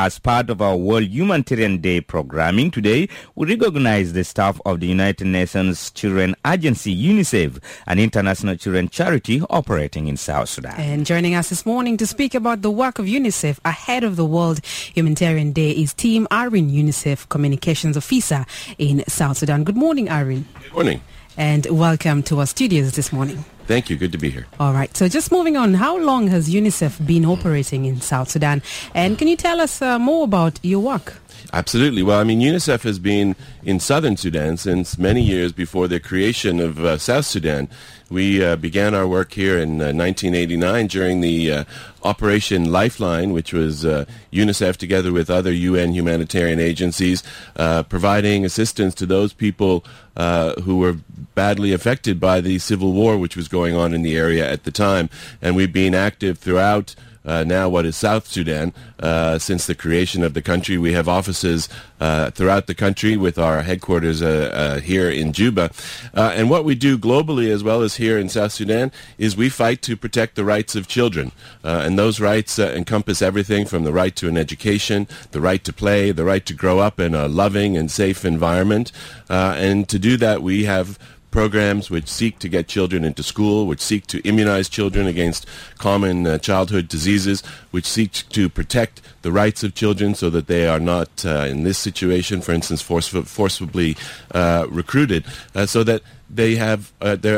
as part of our World Humanitarian Day programming today, we recognize the staff of the United Nations Children Agency, UNICEF, an international children charity operating in South Sudan. And joining us this morning to speak about the work of UNICEF ahead of the World Humanitarian Day is Team Irene, UNICEF Communications Officer in South Sudan. Good morning, Irene. Good morning. And welcome to our studios this morning. Thank you. Good to be here. All right. So just moving on, how long has UNICEF been operating in South Sudan? And can you tell us more about your work? Absolutely. Well, UNICEF has been in southern Sudan since many years before the creation of South Sudan. We began our work here in 1989 during the Operation Lifeline, which was UNICEF together with other UN humanitarian agencies providing assistance to those people who were badly affected by the civil war which was going on in the area at the time. And we've been active throughout now what is South Sudan since the creation of the country. We have offices throughout the country with our headquarters here in Juba. And what we do globally as well as here in South Sudan is we fight to protect the rights of children. And those rights encompass everything from the right to an education, the right to play, the right to grow up in a loving and safe environment. And to do that, we have programs which seek to get children into school, which seek to immunize children against common childhood diseases, which seek to protect the rights of children so that they are not, in this situation, for instance, forcibly recruited, so that they have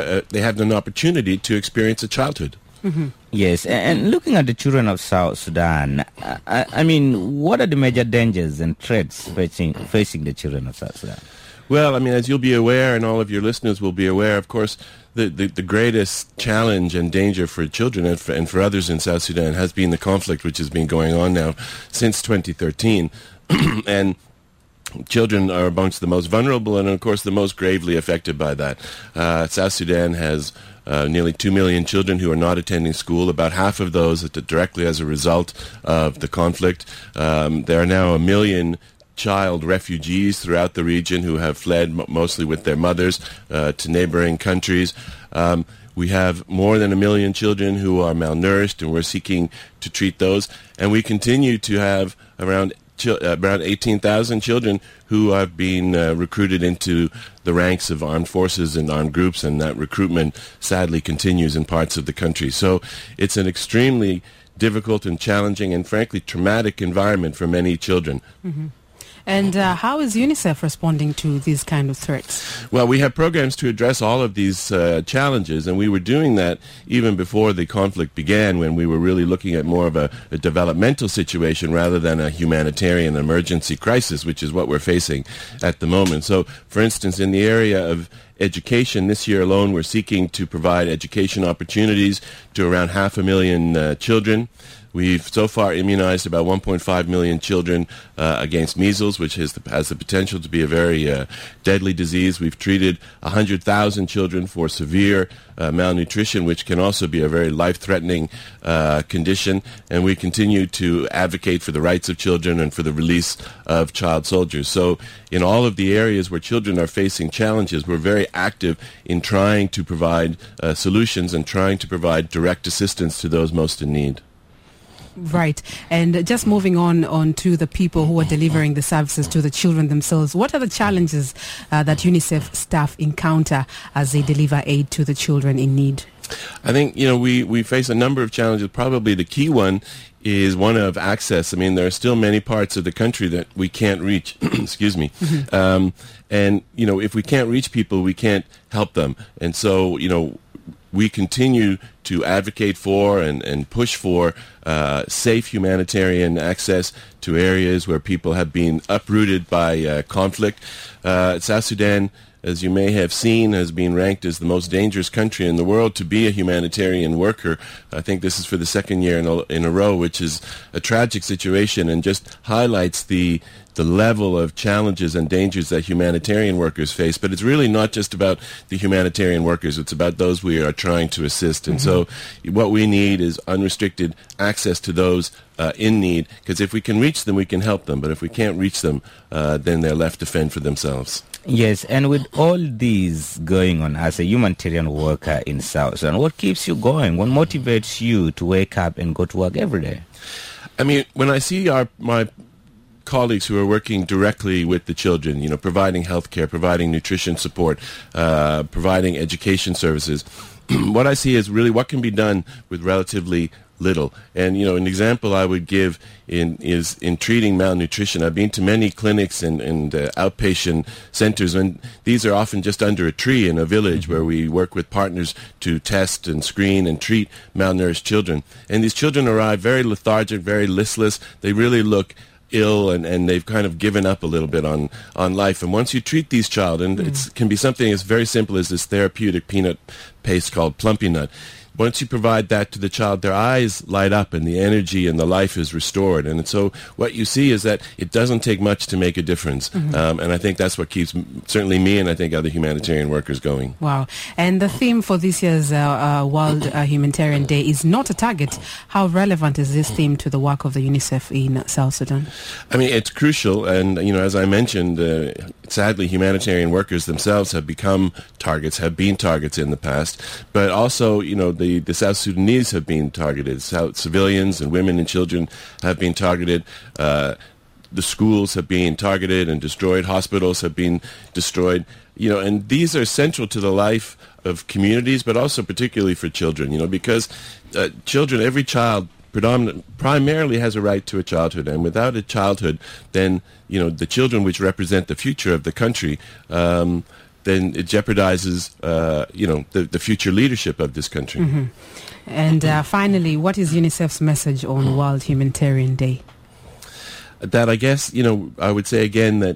an opportunity to experience a childhood. Mm-hmm. Yes, and looking at the children of South Sudan, what are the major dangers and threats facing the children of South Sudan? Well, as you'll be aware, and all of your listeners will be aware, of course, the greatest challenge and danger for children and for others in South Sudan has been the conflict which has been going on now since 2013. And children are amongst the most vulnerable and, of course, the most gravely affected by that. South Sudan has nearly 2 million children who are not attending school, about half of those directly as a result of the conflict. There are now 1 million child refugees throughout the region who have fled mostly with their mothers to neighboring countries. We have more than 1 million children who are malnourished, and we're seeking to treat those. And we continue to have around 18,000 children who have been recruited into the ranks of armed forces and armed groups, and that recruitment sadly continues in parts of the country. So it's an extremely difficult and challenging and frankly traumatic environment for many children. Mm-hmm. And how is UNICEF responding to these kind of threats? Well, we have programs to address all of these challenges, and we were doing that even before the conflict began, when we were really looking at more of a developmental situation rather than a humanitarian emergency crisis, which is what we're facing at the moment. So, for instance, in the area of education, this year alone, we're seeking to provide education opportunities to around 500,000 children. We've so far immunized about 1.5 million children against measles, which has the potential to be a very deadly disease. We've treated 100,000 children for severe malnutrition, which can also be a very life-threatening condition. And we continue to advocate for the rights of children and for the release of child soldiers. So in all of the areas where children are facing challenges, we're very active in trying to provide solutions and trying to provide direct assistance to those most in need. Right. And just moving on to the people who are delivering the services to the children themselves, what are the challenges that UNICEF staff encounter as they deliver aid to the children in need? I think, we face a number of challenges. Probably the key one is one of access. There are still many parts of the country that we can't reach. Excuse me. Mm-hmm. And if we can't reach people, we can't help them. And so, we continue to advocate for and push for safe humanitarian access to areas where people have been uprooted by conflict. South Sudan, as you may have seen, has been ranked as the most dangerous country in the world to be a humanitarian worker. I think this is for the second year in a row, which is a tragic situation and just highlights the level of challenges and dangers that humanitarian workers face. But it's really not just about the humanitarian workers. It's about those we are trying to assist. And so what we need is unrestricted access to those in need, because if we can reach them, we can help them. But if we can't reach them, then they're left to fend for themselves. Yes, and with all these going on as a humanitarian worker in South Sudan, what keeps you going? What motivates you to wake up and go to work every day? When I see my colleagues who are working directly with the children, providing healthcare, providing nutrition support, providing education services. What I see is really what can be done with relatively little. And, an example I would give is in treating malnutrition. I've been to many clinics and outpatient centers, and these are often just under a tree in a village where we work with partners to test and screen and treat malnourished children. And these children arrive very lethargic, very listless. They really look ill, and they've kind of given up a little bit on life. And once you treat these children, it can be something as very simple as this therapeutic peanut paste called Plumpy Nut. Once you provide that to the child, their eyes light up and the energy and the life is restored. And so what you see is that it doesn't take much to make a difference. And I think that's what keeps certainly me and I think other humanitarian workers going. Wow. And the theme for this year's World Humanitarian Day is not a target. How relevant is this theme to the work of the UNICEF in South Sudan? I mean, it's crucial. And, as I mentioned, sadly, humanitarian workers themselves have become targets, have been targets in the past. But also, the South Sudanese have been targeted. Civilians and women and children have been targeted. The schools have been targeted and destroyed. Hospitals have been destroyed. And these are central to the life of communities, but also particularly for children, because children, every child primarily has a right to a childhood. And without a childhood, then, the children which represent the future of the country, then it jeopardizes, the future leadership of this country. And finally, what is UNICEF's message on World Humanitarian Day? That I guess, I would say again that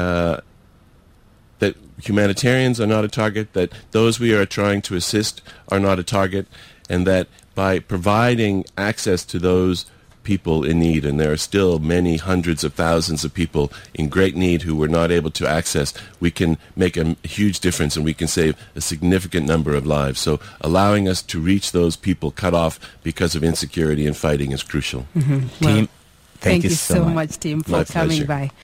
that humanitarians are not a target, that those we are trying to assist are not a target, and that by providing access to those people in need, and there are still many hundreds of thousands of people in great need who were not able to access, we can make a huge difference and we can save a significant number of lives. So allowing us to reach those people cut off because of insecurity and fighting is crucial. Team, thank you so much, Tim, for coming by.